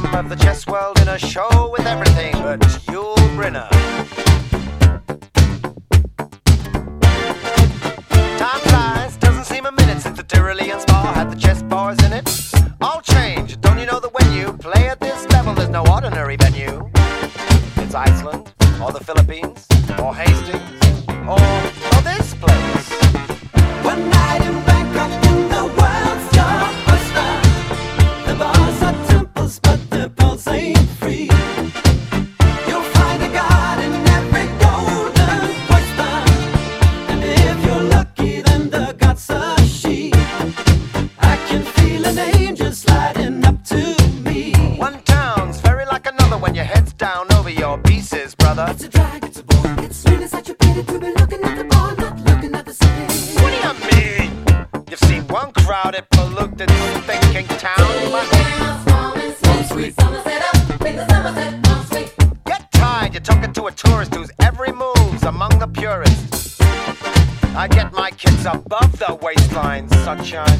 of the chess world in a show with everything but Yul Brynner. Time flies, doesn't seem a minute since the Tyrolean Spa had the chess bars in it. All change, don't you know that when you play at this level, there's no ordinary venue? It's Iceland, or the Philippines, or Hastings, or this place. One night in Bangkok in the world's your oyster. The bars are temples, but the pulse ain't free. You'll find a god in every golden oyster, and if you're lucky, then the god's a she. I can feel an angel sliding up to me. One town's very like another when your head's down over your pieces, brother. It's a drag, it's a bore. It's really such a pity to be looking at the bar, not looking at the city. What do you mean? You've seen one crowded, polluted, thinking town. Get tired, you're talking to a tourist whose every move's among the purists. I get my kids above the waistline, sunshine.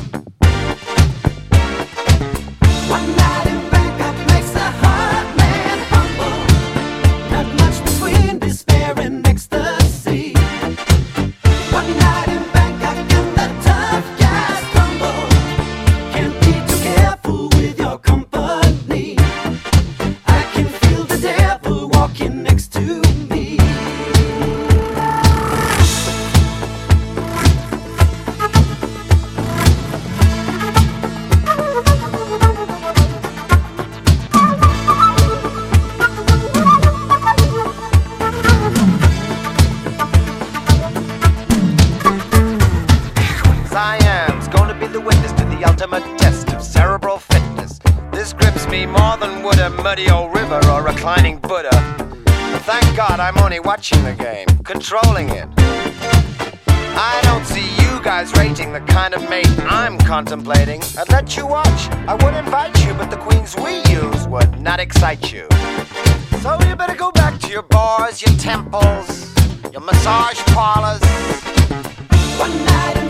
One night in Bangkok makes a hard man humble. Not much between despair and ecstasy. One night in Bangkok and the tough guys crumble. Can't be too careful with your company. I can feel the devil walking next to me. Siam's gonna be the witness to the ultimate test of cerebral fitness. This grips me more than would a muddy old river or reclining Buddha. But thank God I'm only watching the game, controlling it. I don't see you guys rating the kind of mate I'm contemplating. I'd let you watch, I would invite you, but the queens we use would not excite you. So you better go back to your bars, your temples, your massage parlors. One night in